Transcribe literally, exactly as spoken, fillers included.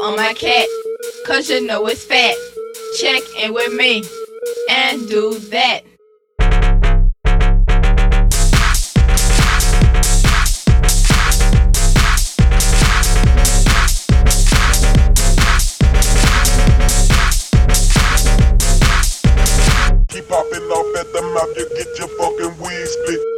on my cat, cause you know it's fat. Check in with me and do that. Keep popping off at the mouth, you get your fucking weed split.